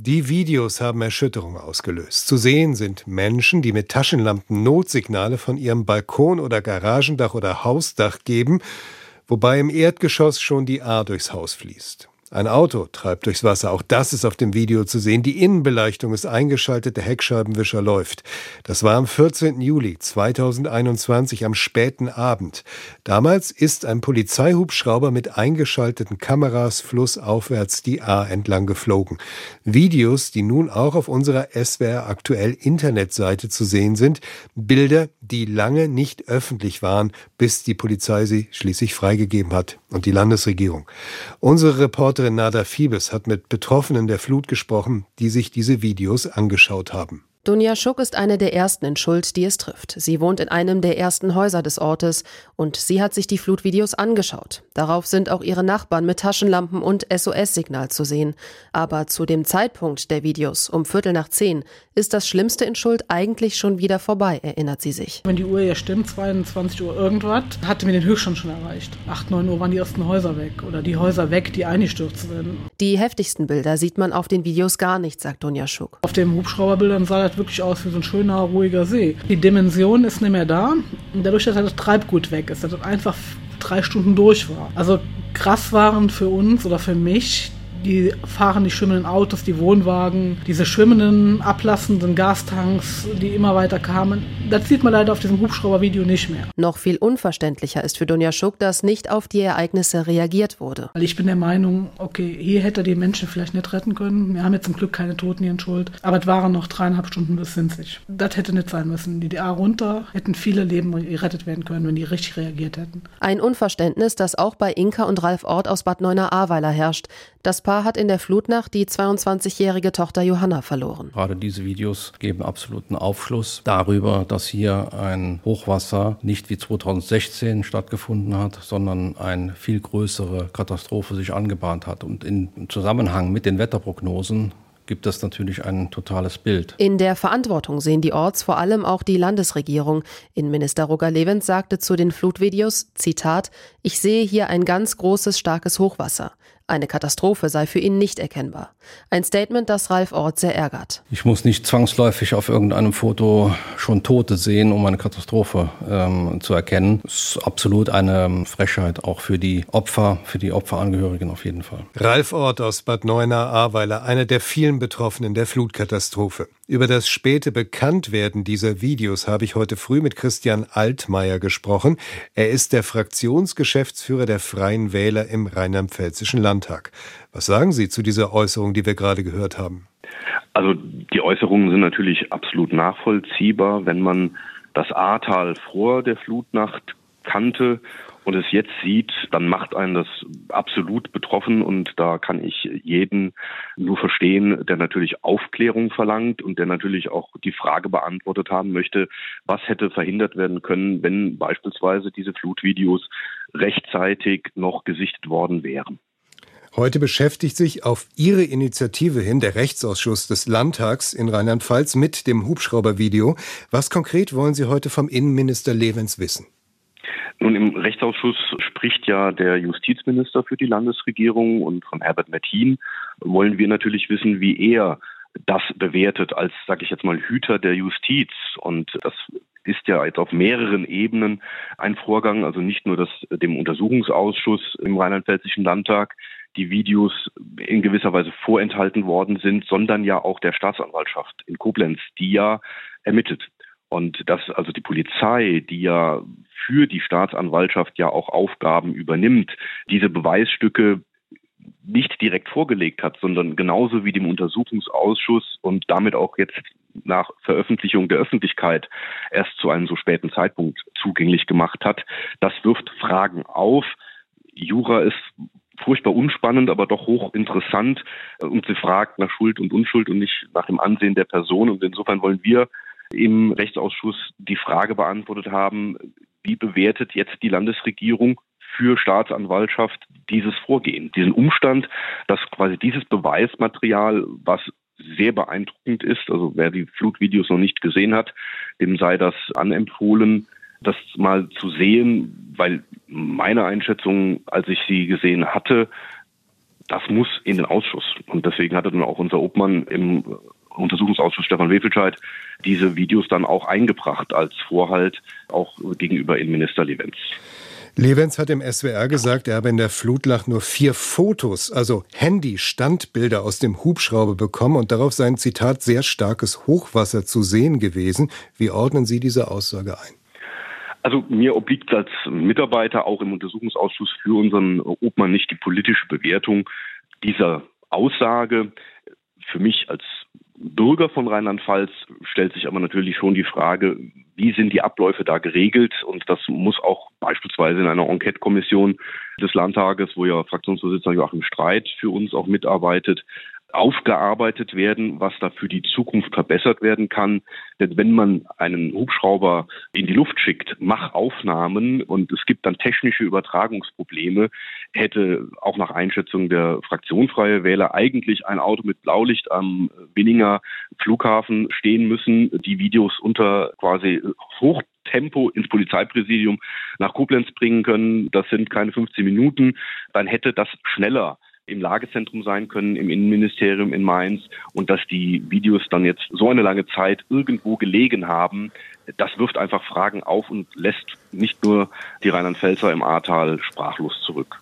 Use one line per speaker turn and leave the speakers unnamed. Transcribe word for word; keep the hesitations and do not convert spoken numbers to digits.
Die Videos haben Erschütterung ausgelöst. Zu sehen sind Menschen, die mit Taschenlampen Notsignale von ihrem Balkon oder Garagendach oder Hausdach geben, wobei im Erdgeschoss schon die Ahr durchs Haus fließt. Ein Auto treibt durchs Wasser, auch das ist auf dem Video zu sehen. Die Innenbeleuchtung ist eingeschaltet, der Heckscheibenwischer läuft. Das war am vierzehnten Juli zweitausendeinundzwanzig am späten Abend. Damals ist ein Polizeihubschrauber mit eingeschalteten Kameras flussaufwärts die Ahr entlang geflogen. Videos, die nun auch auf unserer S W R aktuell Internetseite zu sehen sind. Bilder, die lange nicht öffentlich waren, bis die Polizei sie schließlich freigegeben hat und die Landesregierung. Unsere Reporterin Nada Fiebes hat mit Betroffenen der Flut gesprochen, die sich diese Videos angeschaut haben.
Dunja Schuck ist eine der ersten in Schuld, die es trifft. Sie wohnt in einem der ersten Häuser des Ortes und sie hat sich die Flutvideos angeschaut. Darauf sind auch ihre Nachbarn mit Taschenlampen und S O S-Signal zu sehen. Aber zu dem Zeitpunkt der Videos, um Viertel nach zehn, ist das Schlimmste in Schuld eigentlich schon wieder vorbei, erinnert sie sich.
Wenn die Uhr ja stimmt, zweiundzwanzig Uhr irgendwas, hatte mir den Höchststand schon erreicht. acht, neun Uhr waren die ersten Häuser weg oder die Häuser weg, die eingestürzt sind.
Die heftigsten Bilder sieht man auf den Videos gar nicht, sagt Dunja Schuck.
Auf den Hubschrauberbildern sah das wirklich aus wie so ein schöner, ruhiger See. Die Dimension ist nicht mehr da. Und dadurch, dass das Treibgut weg ist, dass das einfach drei Stunden durch war. Also krass waren für uns oder für mich die fahren, die schwimmenden Autos, die Wohnwagen, diese schwimmenden, ablassenden Gastanks, die immer weiter kamen. Das sieht man leider auf diesem Hubschrauber-Video nicht mehr.
Noch viel unverständlicher ist für Dunja Schuck, dass nicht auf die Ereignisse reagiert wurde.
Ich bin der Meinung, okay, hier hätte er die Menschen vielleicht nicht retten können. Wir haben jetzt zum Glück keine Toten hier in Schuld. Aber es waren noch dreieinhalb Stunden bis Sinzig. Das hätte nicht sein müssen. Die Ahr runter, hätten viele Leben gerettet werden können, wenn die richtig reagiert hätten.
Ein Unverständnis, das auch bei Inka und Ralf Ort aus Bad Neuenahr-Ahrweiler herrscht. Das Paar hat in der Flutnacht die zweiundzwanzigjährige Tochter Johanna verloren.
Gerade diese Videos geben absoluten Aufschluss darüber, dass hier ein Hochwasser nicht wie zweitausendsechzehn stattgefunden hat, sondern eine viel größere Katastrophe sich angebahnt hat. Und im Zusammenhang mit den Wetterprognosen gibt es natürlich ein totales Bild.
In der Verantwortung sehen die Orts vor allem auch die Landesregierung. Innenminister Roger Levens sagte zu den Flutvideos, Zitat, ich sehe hier ein ganz großes, starkes Hochwasser. Eine Katastrophe sei für ihn nicht erkennbar. Ein Statement, das Ralf Ort sehr ärgert.
Ich muss nicht zwangsläufig auf irgendeinem Foto schon Tote sehen, um eine Katastrophe ähm, zu erkennen. Das ist absolut eine Frechheit, auch für die Opfer, für die Opferangehörigen auf jeden Fall.
Ralf Ort aus Bad Neuenahr-Ahrweiler, einer der vielen Betroffenen der Flutkatastrophe. Über das späte Bekanntwerden dieser Videos habe ich heute früh mit Christian Altmaier gesprochen. Er ist der Fraktionsgeschäftsführer der Freien Wähler im Rheinland-Pfälzischen Landtag. Was sagen Sie zu dieser Äußerung, die wir gerade gehört haben?
Also die Äußerungen sind natürlich absolut nachvollziehbar, wenn man das Ahrtal vor der Flutnacht kannte und es jetzt sieht, dann macht einen das absolut betroffen und da kann ich jeden nur verstehen, der natürlich Aufklärung verlangt und der natürlich auch die Frage beantwortet haben möchte, was hätte verhindert werden können, wenn beispielsweise diese Flutvideos rechtzeitig noch gesichtet worden wären.
Heute beschäftigt sich auf Ihre Initiative hin der Rechtsausschuss des Landtags in Rheinland-Pfalz mit dem Hubschraubervideo. Was konkret wollen Sie heute vom Innenminister Levens wissen?
Nun, im Rechtsausschuss spricht ja der Justizminister für die Landesregierung und von Herbert Mertin wollen wir natürlich wissen, wie er das bewertet als, sage ich jetzt mal, Hüter der Justiz. Und das ist ja jetzt auf mehreren Ebenen ein Vorgang, also nicht nur, dass dem Untersuchungsausschuss im Rheinland-Pfälzischen Landtag die Videos in gewisser Weise vorenthalten worden sind, sondern ja auch der Staatsanwaltschaft in Koblenz, die ja ermittelt. Und dass also die Polizei, die ja für die Staatsanwaltschaft ja auch Aufgaben übernimmt, diese Beweisstücke nicht direkt vorgelegt hat, sondern genauso wie dem Untersuchungsausschuss und damit auch jetzt nach Veröffentlichung der Öffentlichkeit erst zu einem so späten Zeitpunkt zugänglich gemacht hat, das wirft Fragen auf. Jura ist furchtbar unspannend, aber doch hochinteressant und sie fragt nach Schuld und Unschuld und nicht nach dem Ansehen der Person. Und insofern wollen wir im Rechtsausschuss die Frage beantwortet haben, wie bewertet jetzt die Landesregierung für Staatsanwaltschaft dieses Vorgehen, diesen Umstand, dass quasi dieses Beweismaterial, was sehr beeindruckend ist, also wer die Flutvideos noch nicht gesehen hat, dem sei das anempfohlen, das mal zu sehen, weil meine Einschätzung, als ich sie gesehen hatte, das muss in den Ausschuss. Und deswegen hatte dann auch unser Obmann im Untersuchungsausschuss Stefan Wefelscheid diese Videos dann auch eingebracht als Vorhalt auch gegenüber Innenminister Lewenz.
Lewenz hat im S W R gesagt, er habe in der Flutlach nur vier Fotos, also Handy-Standbilder aus dem Hubschrauber bekommen und darauf sei ein, Zitat, sehr starkes Hochwasser zu sehen gewesen. Wie ordnen Sie diese Aussage ein?
Also mir obliegt als Mitarbeiter auch im Untersuchungsausschuss für unseren Obmann nicht die politische Bewertung dieser Aussage. Für mich als Bürger von Rheinland-Pfalz stellt sich aber natürlich schon die Frage, wie sind die Abläufe da geregelt? Und das muss auch beispielsweise in einer Enquete-Kommission des Landtages, wo ja Fraktionsvorsitzender Joachim Streit für uns auch mitarbeitet, aufgearbeitet werden, was da für die Zukunft verbessert werden kann. Denn wenn man einen Hubschrauber in die Luft schickt, Machaufnahmen und es gibt dann technische Übertragungsprobleme, hätte auch nach Einschätzung der Fraktionfreie Wähler eigentlich ein Auto mit Blaulicht am Binninger Flughafen stehen müssen, die Videos unter quasi Hochtempo ins Polizeipräsidium nach Koblenz bringen können. Das sind keine fünfzehn Minuten. Dann hätte das schneller im Lagezentrum sein können, im Innenministerium in Mainz, und dass die Videos dann jetzt so eine lange Zeit irgendwo gelegen haben, das wirft einfach Fragen auf und lässt nicht nur die Rheinland-Pfälzer im Ahrtal sprachlos zurück.